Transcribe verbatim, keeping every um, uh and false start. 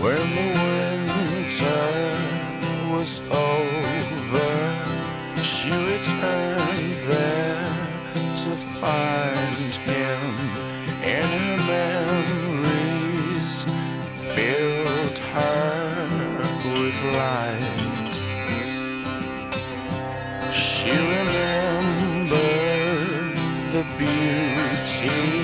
When the winter was over, she returned there to find him, and her memories filled her with light. She remembered the beauty